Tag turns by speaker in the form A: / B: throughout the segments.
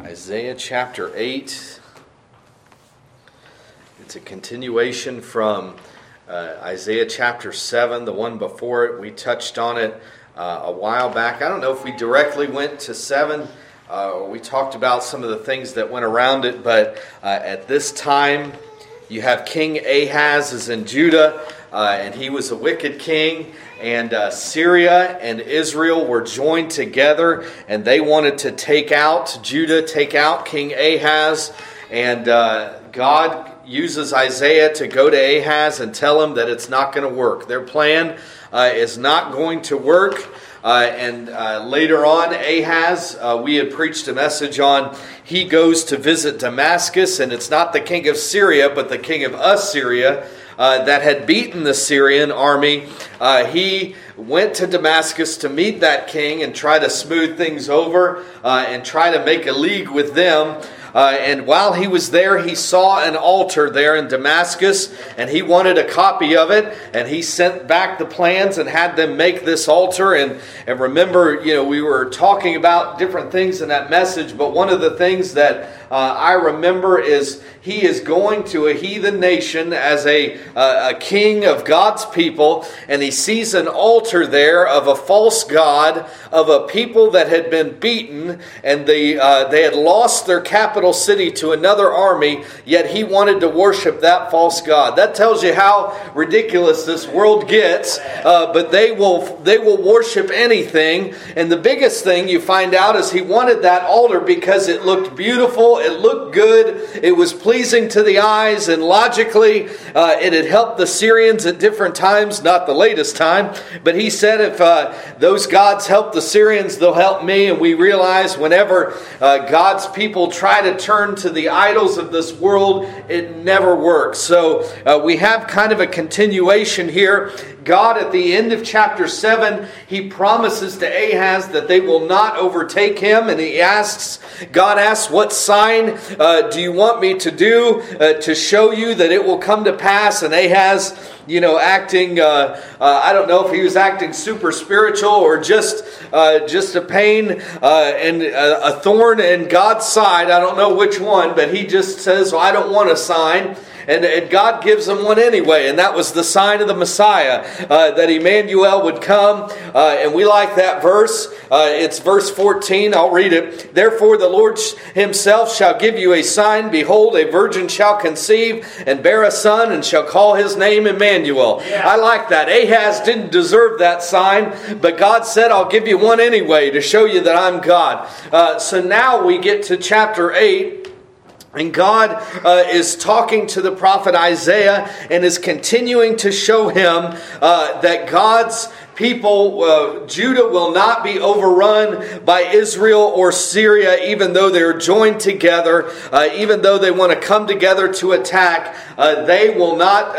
A: Isaiah chapter 8. It's a continuation from Isaiah chapter 7, the one before it. We touched on it a while back. I don't know if we directly went to 7. We talked about some of the things that went around it, but at this time, you have King Ahaz is in Judah, and he was a wicked king. And Syria and Israel were joined together, and they wanted to take out Judah, take out King Ahaz. And God uses Isaiah to go to Ahaz and tell him that it's not going to work. Their plan is not going to work. And later on, Ahaz, we had preached a message on, he goes to visit Damascus, and it's not the king of Syria, but the king of Assyria, that had beaten the Syrian army. He went to Damascus to meet that king and try to smooth things over and try to make a league with them. And while he was there, he saw an altar there in Damascus, and he wanted a copy of it, and he sent back the plans and had them make this altar. And remember, we were talking about different things in that message, but one of the things that I remember is he is going to a heathen nation as a king of God's people, and he sees an altar there of a false god, of a people that had been beaten, and they had lost their capital city to another army, yet he wanted to worship that false god. That tells you how ridiculous this world gets, but they will worship anything. And the biggest thing you find out is he wanted that altar because it looked beautiful, it looked good, it was pleasing to the eyes, and logically it had helped the Syrians at different times, not the latest time, but he said, if those gods help the Syrians, they'll help me. And we realize whenever God's people try to turn to the idols of this world, it never works. So we have kind of a continuation here. God, at the end of chapter 7, he promises to Ahaz that they will not overtake him. And God asks, what sign do you want me to do to show you that it will come to pass? And Ahaz, acting, I don't know if he was acting super spiritual or just a pain and a thorn in God's side. I don't know which one, but he just says, well, I don't want a sign. And God gives them one anyway, and that was the sign of the Messiah, that Emmanuel would come. And we like that verse. It's verse 14. I'll read it. Therefore the Lord himself shall give you a sign. Behold, a virgin shall conceive and bear a son, and shall call his name Emmanuel. Yeah. I like that. Ahaz didn't deserve that sign, but God said, I'll give you one anyway to show you that I'm God. So now we get to chapter 8. And God is talking to the prophet Isaiah and is continuing to show him that God's people, Judah will not be overrun by Israel or Syria, even though they're joined together, even though they want to come together to attack. They will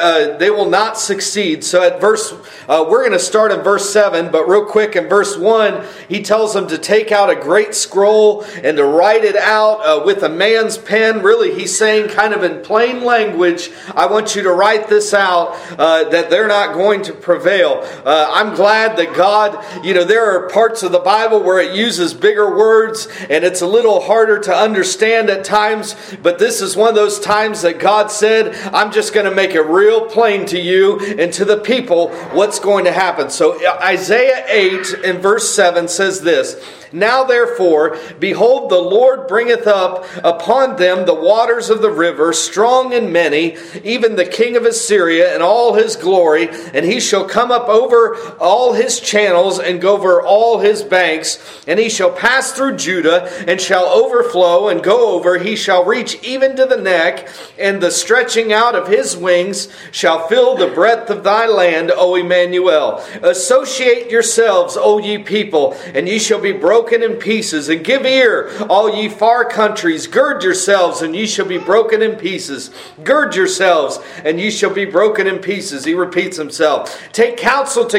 A: not succeed. So at we're going to start in verse 7, but real quick in verse 1, he tells them to take out a great scroll and to write it out with a man's pen. Really, he's saying kind of in plain language, I want you to write this out, that they're not going to prevail. I'm glad that God, there are parts of the Bible where it uses bigger words and it's a little harder to understand at times, but this is one of those times that God said, I'm just going to make it real plain to you and to the people what's going to happen. So Isaiah 8 in verse 7 says this, Now therefore, behold, the Lord bringeth up upon them the waters of the river, strong and many, even the king of Assyria and all his glory, and he shall come up over all his channels and go over all his banks, and he shall pass through Judah and shall overflow and go over. He shall reach even to the neck, and the stretching out of his wings shall fill the breadth of thy land, O Emmanuel. Associate yourselves, O ye people, and ye shall be broken in pieces, and give ear, all ye far countries. Gird yourselves, and ye shall be broken in pieces. Gird yourselves, and ye shall be broken in pieces. He repeats himself. Take counsel together,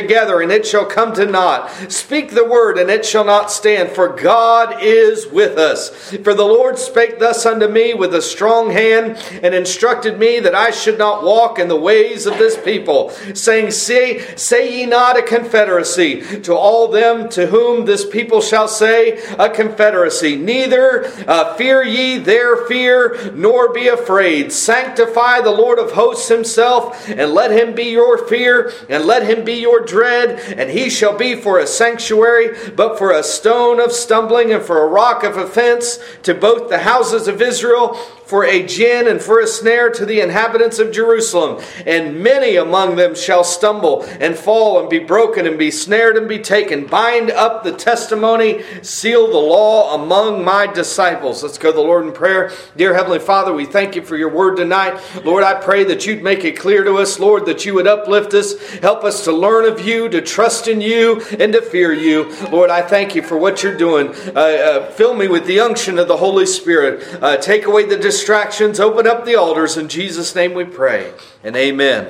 A: and it shall come to naught. Speak the word, and it shall not stand, for God is with us. For the Lord spake thus unto me with a strong hand, and instructed me that I should not walk in the ways of this people, saying, Say ye not a confederacy to all them to whom this people shall say a confederacy. Neither fear ye their fear, nor be afraid. Sanctify the Lord of hosts himself, and let him be your fear, and let him be your dread. And he shall be for a sanctuary, but for a stone of stumbling, and for a rock of offense to both the houses of Israel, for a gin and for a snare to the inhabitants of Jerusalem. And many among them shall stumble and fall and be broken and be snared and be taken. Bind up the testimony, seal the law among my disciples. Let's go to the Lord in prayer. Dear Heavenly Father, we thank you for your word tonight. Lord, I pray that you'd make it clear to us, Lord, that you would uplift us, help us to learn of you, to trust in you, and to fear you. Lord, I thank you for what you're doing. Fill me with the unction of the Holy Spirit. Take away the distractions, open up the altars. In Jesus' name we pray, and amen.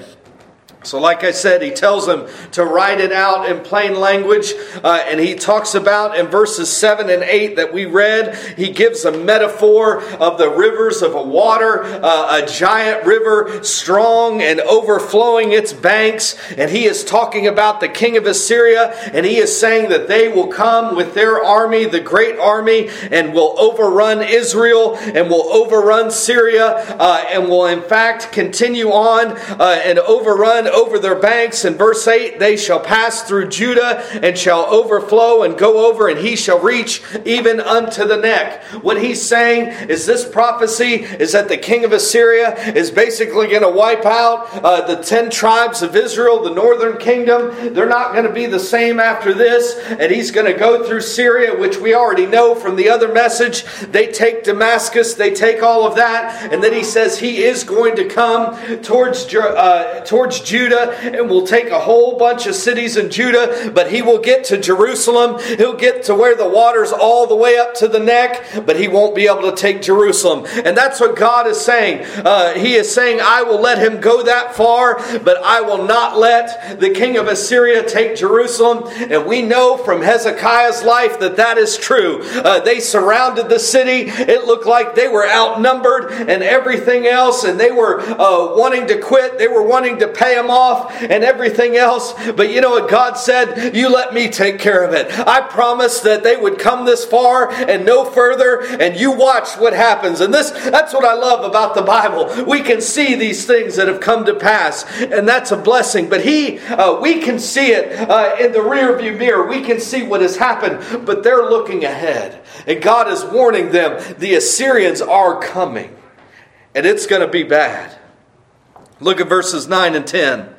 A: So like I said, he tells them to write it out in plain language. And he talks about in verses 7 and 8 that we read, he gives a metaphor of the rivers of a water, a giant river, strong and overflowing its banks. And he is talking about the king of Assyria. And he is saying that they will come with their army, the great army, and will overrun Israel and will overrun Syria and will in fact continue on and overrun over their banks. In verse 8, they shall pass through Judah and shall overflow and go over, and he shall reach even unto the neck. What he's saying is this prophecy is that the king of Assyria is basically going to wipe out the 10 tribes of Israel, the northern kingdom. They're not going to be the same after this, and he's going to go through Syria, which we already know from the other message. They take Damascus, they take all of that, and then he says he is going to come towards Judah and will take a whole bunch of cities in Judah, but he will get to Jerusalem. He'll get to where the water's all the way up to the neck, but he won't be able to take Jerusalem. And that's what God is saying. He is saying, I will let him go that far, but I will not let the king of Assyria take Jerusalem. And we know from Hezekiah's life that that is true. They surrounded the city. It looked like they were outnumbered and everything else, and they were wanting to quit. They were wanting to pay him off and everything else. But you know what God said? You let me take care of it. I promised that they would come this far and no further, and you watch what happens. And that's what I love about the Bible. We can see these things that have come to pass, and that's a blessing. But we can see it in the rearview mirror. We can see what has happened, but they're looking ahead. And God is warning them, the Assyrians are coming, and it's going to be bad. Look at verses 9 and 10.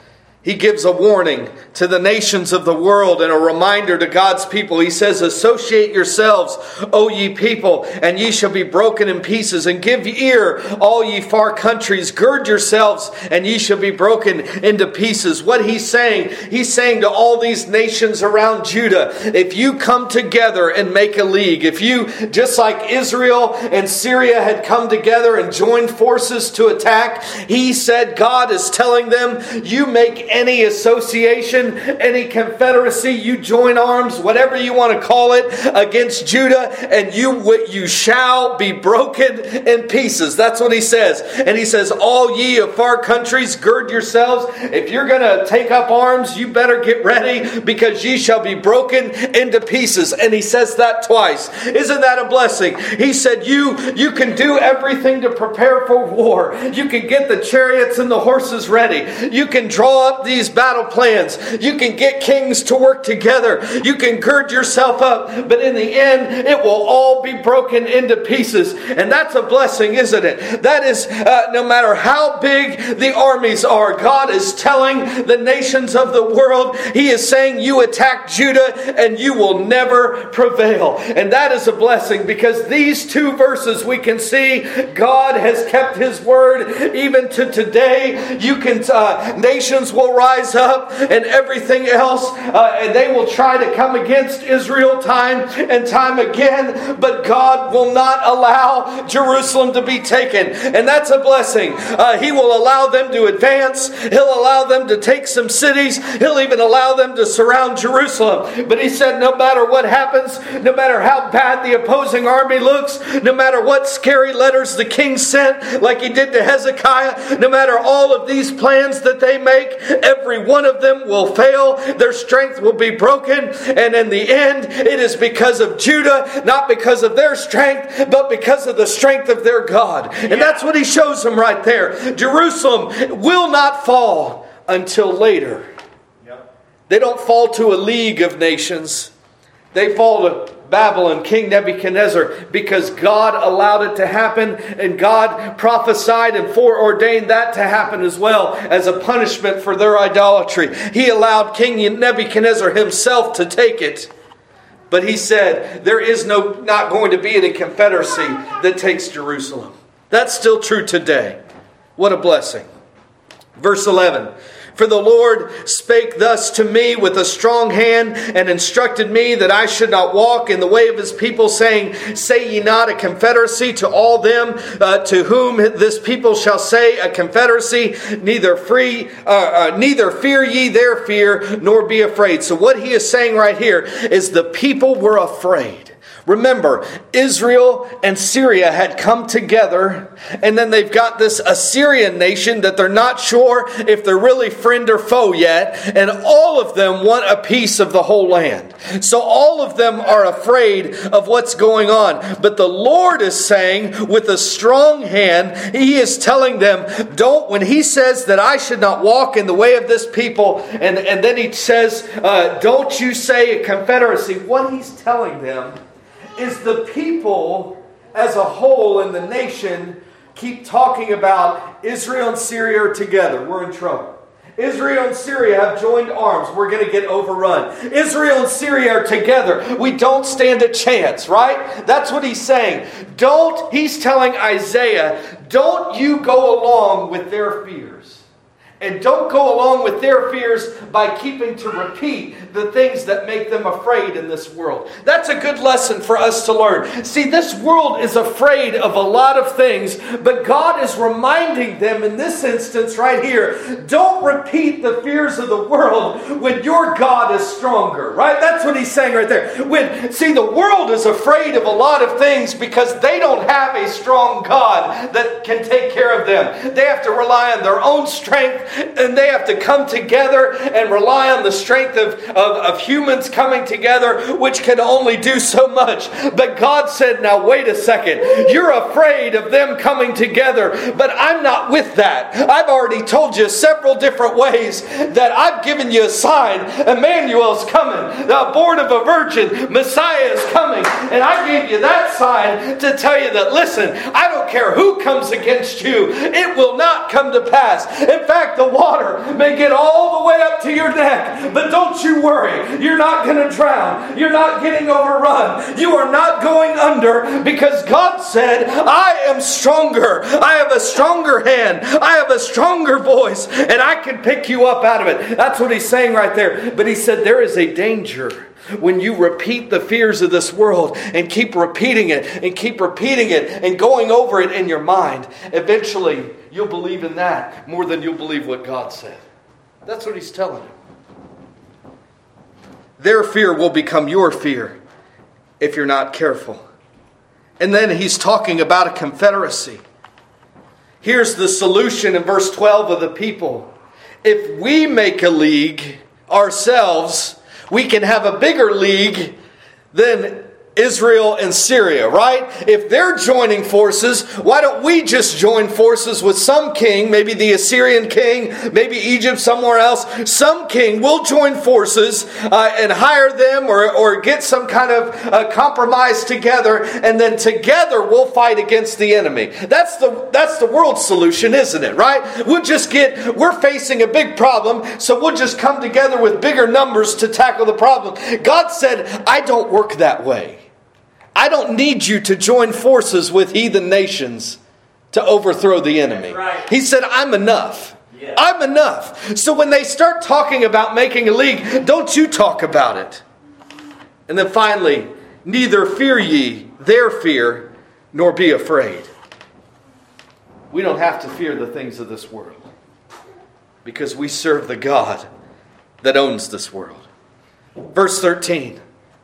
A: He gives a warning to the nations of the world and a reminder to God's people. He says, associate yourselves, O ye people, and ye shall be broken in pieces. And give ear, all ye far countries. Gird yourselves, and ye shall be broken into pieces. What he's saying to all these nations around Judah, if you come together and make a league, if you, just like Israel and Syria had come together and joined forces to attack, he said, God is telling them, you make any association, any confederacy, you join arms, whatever you want to call it, against Judah, and you shall be broken in pieces. That's what he says. And he says, all ye of far countries, gird yourselves. If you're going to take up arms, you better get ready, because ye shall be broken into pieces. And he says that twice. Isn't that a blessing? He said, you can do everything to prepare for war. You can get the chariots and the horses ready. You can draw up these battle plans. You can get kings to work together. You can gird yourself up. But in the end, it will all be broken into pieces. And that's a blessing, isn't it? That is, no matter how big the armies are, God is telling the nations of the world, he is saying, you attack Judah and you will never prevail. And that is a blessing, because these two verses we can see God has kept his word even to today. Nations will will rise up and everything else, and they will try to come against Israel time and time again, but God will not allow Jerusalem to be taken. And that's a blessing. He will allow them to advance. He'll allow them to take some cities. He'll even allow them to surround Jerusalem. But he said, no matter what happens, no matter how bad the opposing army looks, no matter what scary letters the king sent, like he did to Hezekiah, no matter all of these plans that they make, every one of them will fail. Their strength will be broken. And in the end, it is because of Judah, not because of their strength, but because of the strength of their God. And that's what he shows them right there. Jerusalem will not fall until later. They don't fall to a league of nations. They fall to Babylon, King Nebuchadnezzar, because God allowed it to happen, and God prophesied and foreordained that to happen as well as a punishment for their idolatry. He allowed King Nebuchadnezzar himself to take it. But he said, there is not going to be any confederacy that takes Jerusalem. That's still true today. What a blessing. Verse 11. For the Lord spake thus to me with a strong hand, and instructed me that I should not walk in the way of his people, saying, say ye not a confederacy to all them to whom this people shall say a confederacy, neither fear ye their fear, nor be afraid. So what he is saying right here is the people were afraid. Remember, Israel and Syria had come together, and then they've got this Assyrian nation that they're not sure if they're really friend or foe yet, and all of them want a piece of the whole land. So all of them are afraid of what's going on. But the Lord is saying with a strong hand, he is telling them, when he says that I should not walk in the way of this people, and then he says, don't you say a confederacy. What he's telling them is the people as a whole in the nation keep talking about Israel and Syria are together. We're in trouble. Israel and Syria have joined arms. We're going to get overrun. Israel and Syria are together. We don't stand a chance, right? That's what he's saying. He's telling Isaiah, don't you go along with their fears. And don't go along with their fears by keeping to repeat the things that make them afraid in this world. That's a good lesson for us to learn. See, this world is afraid of a lot of things, but God is reminding them in this instance right here, don't repeat the fears of the world when your God is stronger, right? That's what he's saying right there. The world is afraid of a lot of things because they don't have a strong God that can take care of them. They have to rely on their own strength, and they have to come together and rely on the strength of humans coming together, which can only do so much. But God said, now wait a second. You're afraid of them coming together, but I'm not with that. I've already told you several different ways that I've given you a sign. Emmanuel's coming. The born of a virgin. Messiah is coming. And I gave you that sign to tell you that, listen, I don't care who comes against you. It will not come to pass. In fact, the water may get all the way up to your neck, but don't you worry. You're not going to drown. You're not getting overrun. You are not going under, because God said, I am stronger. I have a stronger hand. I have a stronger voice, and I can pick you up out of it. That's what he's saying right there. But he said there is a danger when you repeat the fears of this world and keep repeating it and going over it in your mind. Eventually, you'll believe in that more than you'll believe what God said. That's what he's telling you. Their fear will become your fear if you're not careful. And then he's talking about a confederacy. Here's the solution in verse 12 of the people. If we make a league ourselves, we can have a bigger league than Israel and Syria, right? If they're joining forces, why don't we just join forces with some king, maybe the Assyrian king, maybe Egypt, somewhere else. Some king will join forces and hire them or get some kind of compromise together, and then together we'll fight against the enemy. That's the world solution, isn't it, right? We're facing a big problem, so we'll just come together with bigger numbers to tackle the problem. God said, I don't work that way. I don't need you to join forces with heathen nations to overthrow the enemy. Right. He said, I'm enough. Yeah. I'm enough. So when they start talking about making a league, don't you talk about it. And then finally, neither fear ye their fear, nor be afraid. We don't have to fear the things of this world, because we serve the God that owns this world. Verse 13.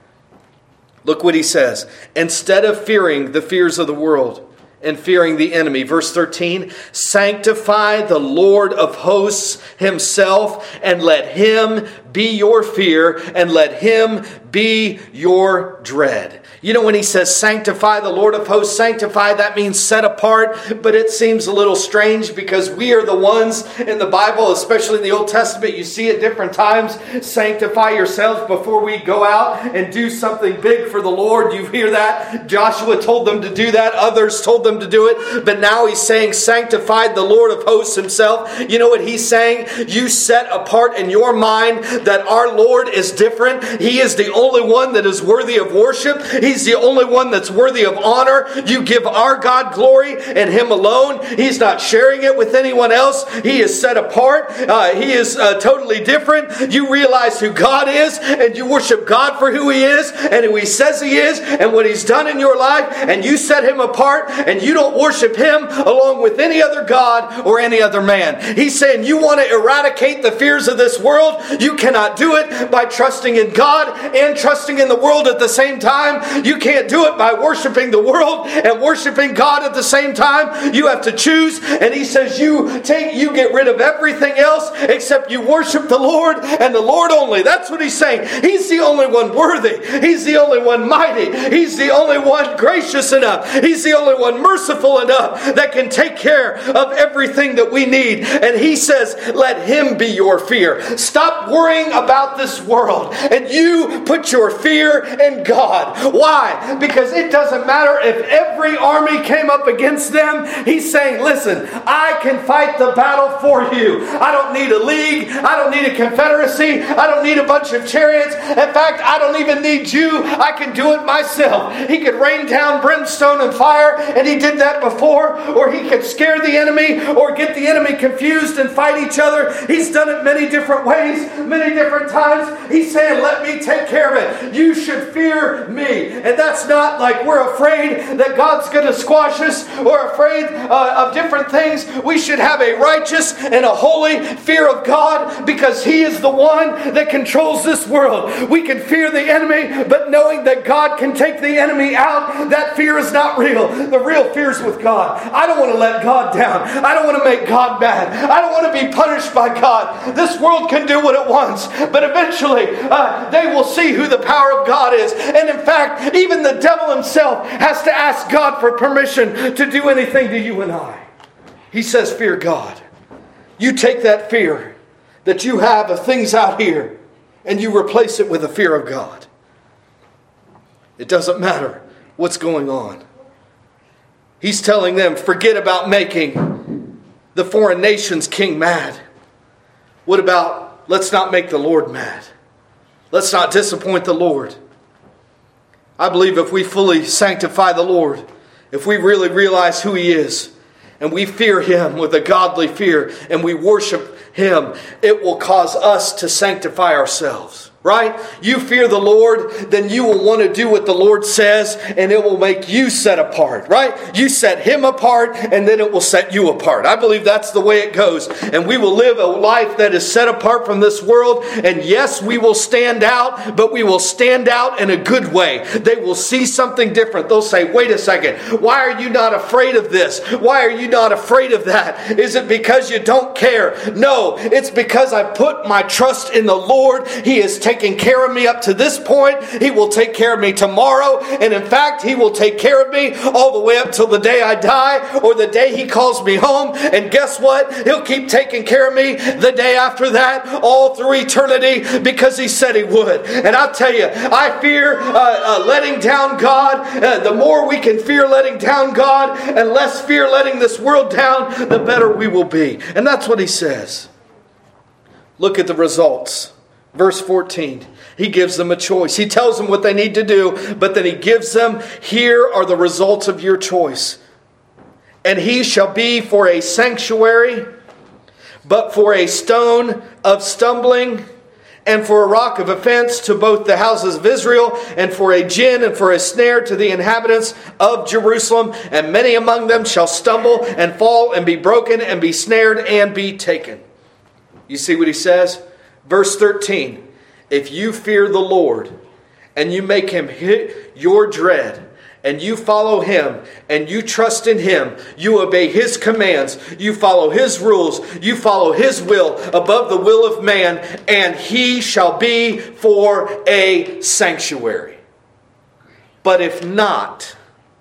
A: Look what he says. Instead of fearing the fears of the world and fearing the enemy. Verse 13. Sanctify the Lord of hosts himself, and let him be your fear, and let him be your dread. You know, when he says sanctify the Lord of hosts, sanctify, that means set apart. But it seems a little strange, because we are the ones in the Bible, especially in the Old Testament, you see at different times, sanctify yourselves before we go out and do something big for the Lord. You hear that? Joshua told them to do that. Others told them to do it. But now he's saying sanctify the Lord of hosts himself. You know what he's saying? You set apart in your mind that our Lord is different. He is the only one that is worthy of worship. He's the only one that's worthy of honor. You give our God glory and him alone. He's not sharing it with anyone else. He is set apart. He is totally different. You realize who God is, and you worship God for who he is and who he says he is and what he's done in your life, and you set him apart, and you don't worship him along with any other God or any other man. He's saying you want to eradicate the fears of this world. You cannot do it by trusting in God and trusting in the world at the same time. You can't do it by worshiping the world and worshiping God at the same time. You have to choose. And he says you get rid of everything else except you worship the Lord and the Lord only. That's what he's saying. He's the only one worthy. He's the only one mighty. He's the only one gracious enough. He's the only one merciful enough that can take care of everything that we need. And he says, let him be your fear. Stop worrying about this world, and you put your fear in God. Why? Because it doesn't matter if every army came up against them. He's saying, listen, I can fight the battle for you. I don't need a league. I don't need a confederacy. I don't need a bunch of chariots. In fact, I don't even need you. I can do it myself. He could rain down brimstone and fire, and he did that before. Or he could scare the enemy or get the enemy confused and fight each other. He's done it many different ways, many different times. He's saying, let me take care of it. You should fear me. And that's not like we're afraid that God's going to squash us or afraid of different things. We should have a righteous and a holy fear of God, because he is the one that controls this world. We can fear the enemy, but knowing that God can take the enemy out, that fear is not real. The real fear is with God. I don't want to let God down. I don't want to make God mad. I don't want to be punished by God. This world can do what it wants, but eventually they will see who the power of God is. And in fact, even the devil himself has to ask God for permission to do anything to you and I. He says, fear God. You take that fear that you have of things out here, and you replace it with the fear of God. It doesn't matter what's going on. He's telling them, forget about making the foreign nations king mad. What about, let's not make the Lord mad. Let's not disappoint the Lord. I believe if we fully sanctify the Lord, if we really realize who he is, and we fear him with a godly fear, and we worship him, it will cause us to sanctify ourselves. Right? You fear the Lord, then you will want to do what the Lord says, and it will make you set apart. Right? You set him apart, and then it will set you apart. I believe that's the way it goes. And we will live a life that is set apart from this world. And yes, we will stand out, but we will stand out in a good way. They will see something different. They'll say, wait a second, why are you not afraid of this? Why are you not afraid of that? Is it because you don't care? No, it's because I put my trust in the Lord. He is taking care of me up to this point. He will take care of me tomorrow. And in fact, he will take care of me all the way up till the day I die or the day he calls me home. And guess what? He'll keep taking care of me the day after that, all through eternity, because he said he would. And I'll tell you, I fear letting down God. The more we can fear letting down God and less fear letting this world down, the better we will be. And that's what he says. Look at the results. Verse 14, he gives them a choice. He tells them what they need to do, but then he gives them, here are the results of your choice. And he shall be for a sanctuary, but for a stone of stumbling and for a rock of offense to both the houses of Israel, and for a gin and for a snare to the inhabitants of Jerusalem. And many among them shall stumble and fall and be broken and be snared and be taken. You see what he says? Verse 13. If you fear the Lord and you make him your dread, and you follow him, and you trust in him, you obey his commands, you follow his rules, you follow his will above the will of man, and he shall be for a sanctuary. But if not,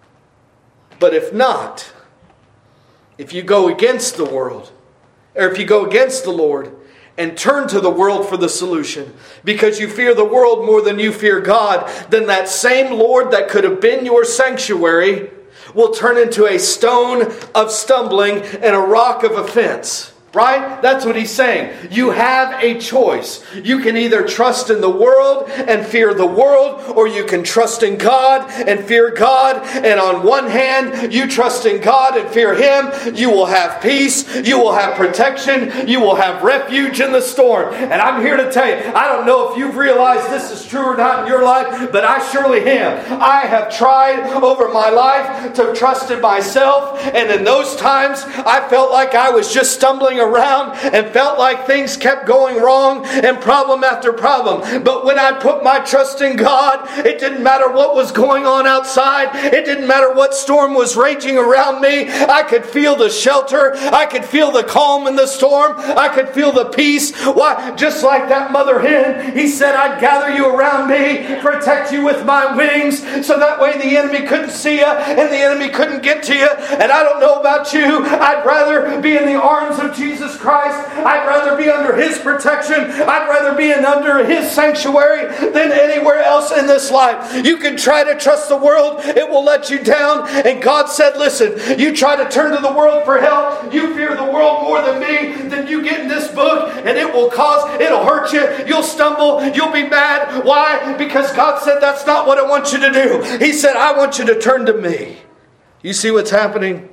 A: if you go against the world, or if you go against the Lord, and turn to the world for the solution, because you fear the world more than you fear God, then that same Lord that could have been your sanctuary will turn into a stone of stumbling and a rock of offense. Right? That's what he's saying. You have a choice. You can either trust in the world and fear the world, or you can trust in God and fear God. And on one hand, you trust in God and fear him, you will have peace, you will have protection, you will have refuge in the storm. And I'm here to tell you, I don't know if you've realized this is true or not in your life, but I surely am. I have tried over my life to trust in myself, and in those times, I felt like I was just stumbling around and felt like things kept going wrong and problem after problem. But when I put my trust in God, it didn't matter what was going on outside. It didn't matter what storm was raging around me. I could feel the shelter. I could feel the calm in the storm. I could feel the peace. Why? Just like that mother hen, he said, I'd gather you around me, protect you with my wings, so that way the enemy couldn't see you and the enemy couldn't get to you. And I don't know about you, I'd rather be in the arms of Jesus Christ. I'd rather be under his protection. I'd rather be under his sanctuary than anywhere else in this life. You can try to trust the world. It will let you down. And God said, listen, you try to turn to the world for help. You fear the world more than me. Then you get in this book and it'll hurt you. You'll stumble. You'll be mad. Why? Because God said that's not what I want you to do. He said, I want you to turn to me. You see what's happening?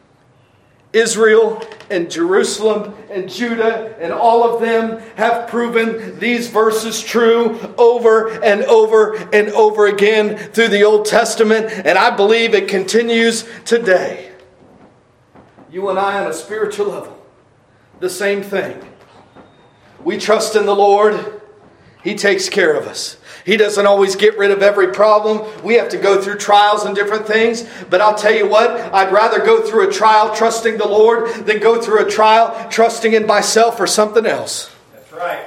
A: Israel and Jerusalem and Judah and all of them have proven these verses true over and over and over again through the Old Testament, and I believe it continues today. You and I on a spiritual level, the same thing. We trust in the Lord. He takes care of us. He doesn't always get rid of every problem. We have to go through trials and different things. But I'll tell you what, I'd rather go through a trial trusting the Lord than go through a trial trusting in myself or something else.
B: That's right.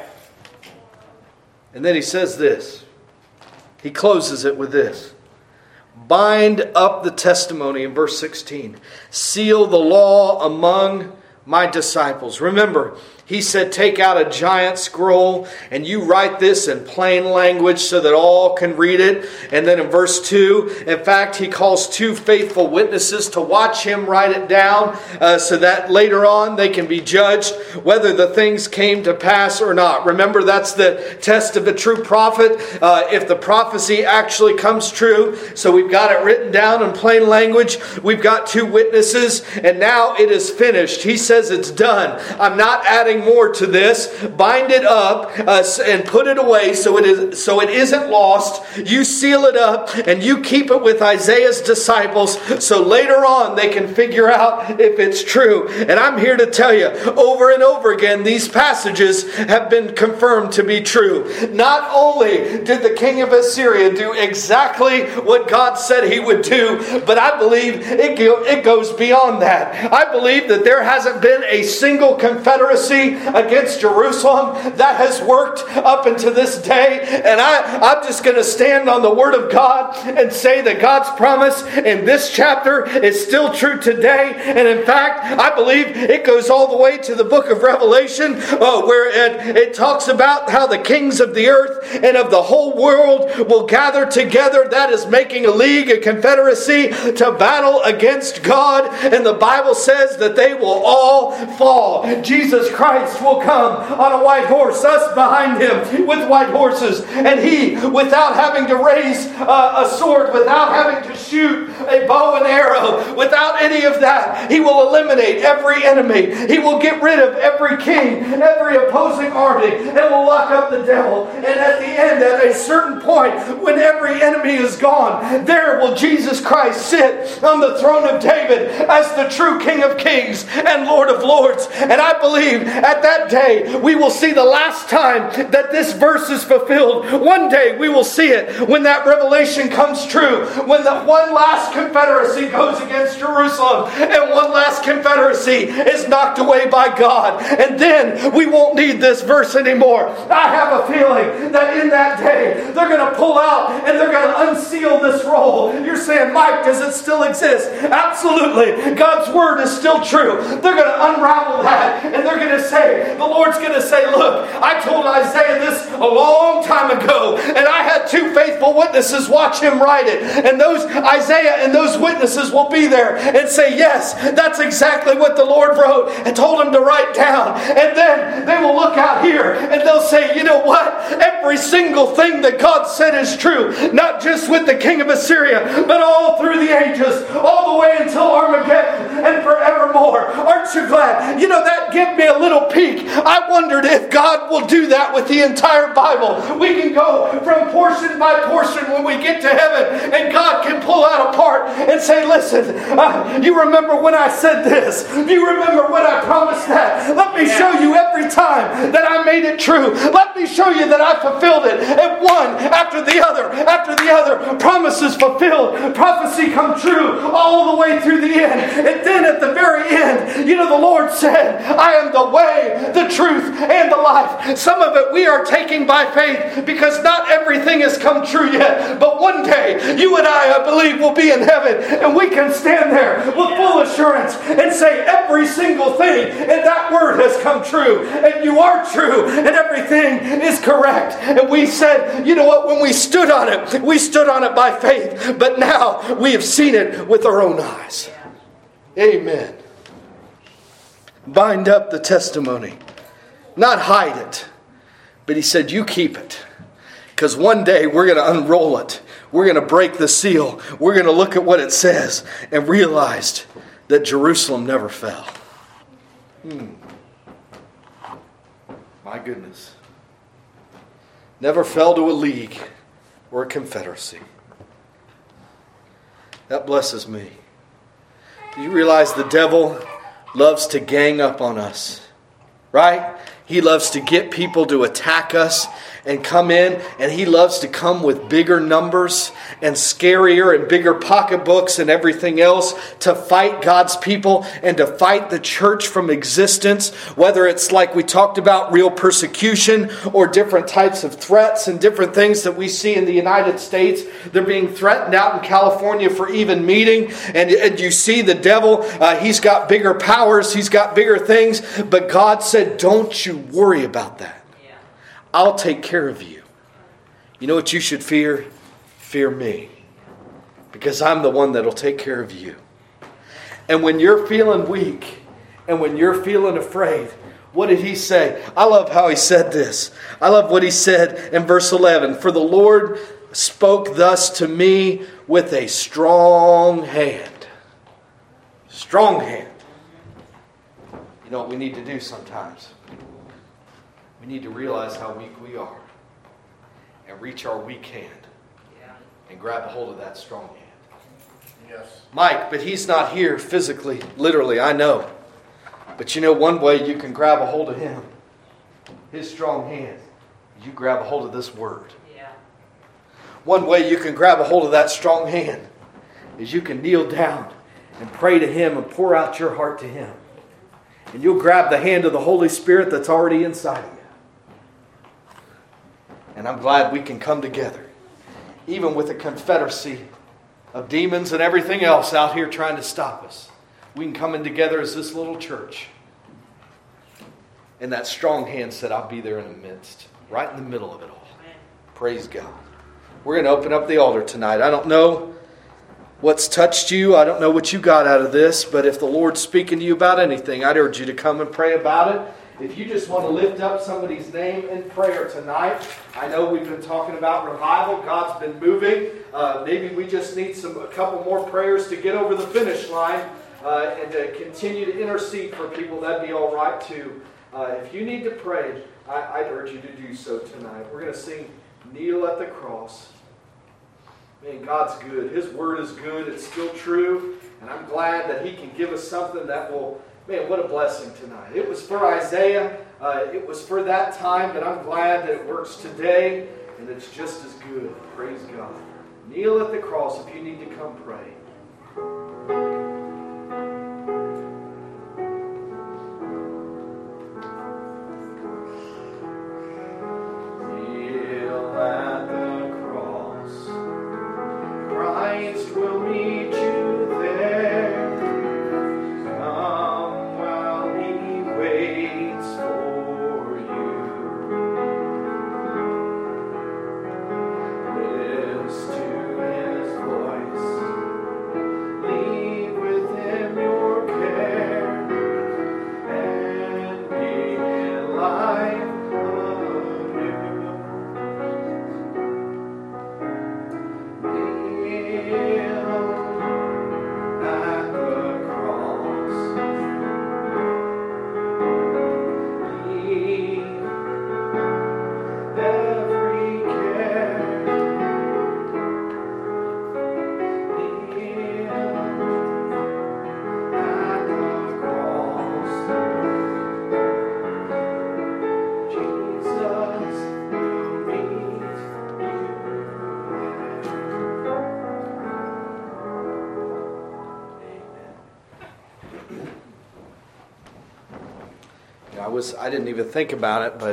A: And then he says this. He closes it with this. Bind up the testimony in verse 16. Seal the law among my disciples. Remember, he said, take out a giant scroll and you write this in plain language so that all can read it. And then in verse 2, in fact, he calls 2 faithful witnesses to watch him write it down so that later on they can be judged whether the things came to pass or not. Remember, that's the test of a true prophet, if the prophecy actually comes true. So we've got it written down in plain language. We've got 2 witnesses, and now it is finished. He says it's done. I'm not adding more to this. Bind it up and put it away so it isn't lost. You seal it up and you keep it with Isaiah's disciples so later on they can figure out if it's true. And I'm here to tell you, over and over again, these passages have been confirmed to be true. Not only did the king of Assyria do exactly what God said he would do, but I believe it goes beyond that. I believe that there hasn't been a single confederacy against Jerusalem that has worked up until this day. And I'm just going to stand on the Word of God and say that God's promise in this chapter is still true today. And in fact, I believe it goes all the way to the book of Revelation, where it talks about how the kings of the earth and of the whole world will gather together. That is making a league, a confederacy to battle against God. And the Bible says that they will all fall. Jesus Christ Christ will come on a white horse, us behind him with white horses. And he, without having to raise a sword, without having to shoot a bow and arrow, without any of that, he will eliminate every enemy. He will get rid of every king, every opposing army, and will lock up the devil. And at the end, at a certain point, when every enemy is gone, there will Jesus Christ sit on the throne of David as the true King of Kings and Lord of Lords. And I believe at that day we will see the last time that this verse is fulfilled. One day we will see it when that revelation comes true, when the one last confederacy goes against Jerusalem and one last confederacy is knocked away by God. And then we won't need this verse anymore. I have a feeling that in that day they're going to pull out and they're going to unseal this roll. You're saying, Mike, does it still exist? Absolutely. God's word is still true. They're going to unravel that and they're going to say, the Lord's going to say, look, I told Isaiah this a long time ago and I had 2 faithful witnesses watch him write it. And those Isaiah and those witnesses will be there and say, yes, that's exactly what the Lord wrote and told him to write down. And then they will look out here and they'll say, you know what? Every single thing that God said is true. Not just with the king of Assyria, but all through the ages, all the way until Armageddon and forevermore. Aren't you glad? You know, that gave me a little peek. I wondered if God will do that with the entire Bible. We can go from portion by portion when we get to heaven, and God can pull out a part and say, listen, you remember when I said this? You remember when I promised that? Let me show you every time that I made it true. Let me show you that I fulfilled it. And one after the other, promises fulfilled, prophecy come true all the way through the end. And then at the very end, you know, the Lord said, I am the way, the truth, and the life. Some of it we are taking by faith because not everything has come true yet. But one day, you and I believe, will be in heaven. And we can stand there with full assurance and say every single thing and that word has come true. And you are true. And everything is correct. And we said, you know what? When we stood on it, we stood on it by faith. But now we have seen it with our own eyes. Amen. Bind up the testimony. Not hide it. But he said, you keep it. Because one day we're going to unroll it. We're going to break the seal. We're going to look at what it says and realize that Jerusalem never fell. My goodness. Never fell to a league or a confederacy. That blesses me. Do you realize the devil loves to gang up on us? Right? He loves to get people to attack us and come in, and he loves to come with bigger numbers and scarier and bigger pocketbooks and everything else to fight God's people and to fight the church from existence, whether it's like we talked about, real persecution or different types of threats and different things that we see in the United States. They're being threatened out in California for even meeting, and you see the devil, he's got bigger powers, he's got bigger things, but God said, don't you worry about that. I'll take care of you. You know what you should fear? Fear me. Because I'm the one that'll take care of you. And when you're feeling weak and when you're feeling afraid, what did he say? I love how he said this. I love what he said in verse 11. For the Lord spoke thus to me with a strong hand. Strong hand. You know what we need to do sometimes? We need to realize how weak we are and reach our weak hand and grab a hold of that strong hand. Yes. Mike, but he's not here physically, literally, I know. But you know one way you can grab a hold of him, his strong hand, you grab a hold of this word. Yeah. One way you can grab a hold of that strong hand is you can kneel down and pray to him and pour out your heart to him. And you'll grab the hand of the Holy Spirit that's already inside of you. And I'm glad we can come together, even with a confederacy of demons and everything else out here trying to stop us. We can come in together as this little church. And that strong hand said, I'll be there in the midst, right in the middle of it all. Praise God. We're going to open up the altar tonight. I don't know what's touched you. I don't know what you got out of this, but if the Lord's speaking to you about anything, I'd urge you to come and pray about it if you just want to lift up somebody's name in prayer tonight, I know we've been talking about revival. God's been moving. Maybe we just need a couple more prayers to get over the finish line and to continue to intercede for people. That'd be all right too. If you need to pray, I'd urge you to do so tonight. We're going to sing "Kneel at the Cross." Man, God's good. His word is good. It's still true. And I'm glad that He can give us something that will, man, what a blessing tonight. It was for Isaiah. It was for that time, but I'm glad that it works today. And it's just as good. Praise God. Kneel at the cross if you need to come pray. I didn't even think about it, but